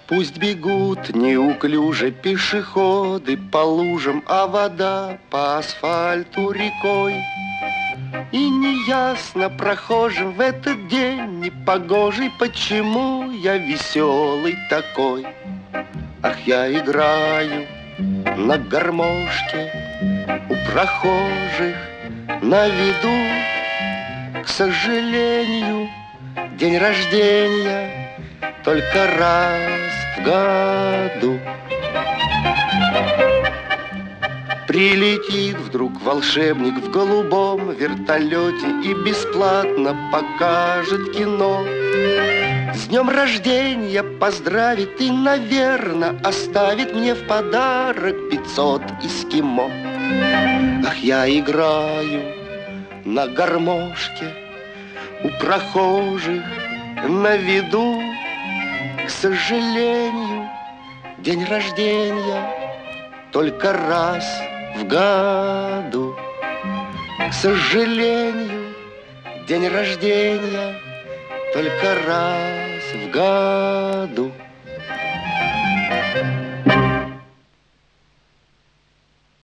Пусть бегут неуклюже пешеходы по лужам, а вода по асфальту рекой. И неясно прохожим в этот день непогожий, почему я веселый такой. Ах, я играю на гармошке у прохожих на виду. К сожалению, день рождения только раз в году. Прилетит вдруг волшебник в голубом вертолете и бесплатно покажет кино. С днем рождения поздравит и, наверное, оставит мне в подарок 500 эскимо. Ах, я играю на гармошке у прохожих на виду. К сожалению, день рождения только раз в году. К сожалению, день рождения только раз в году.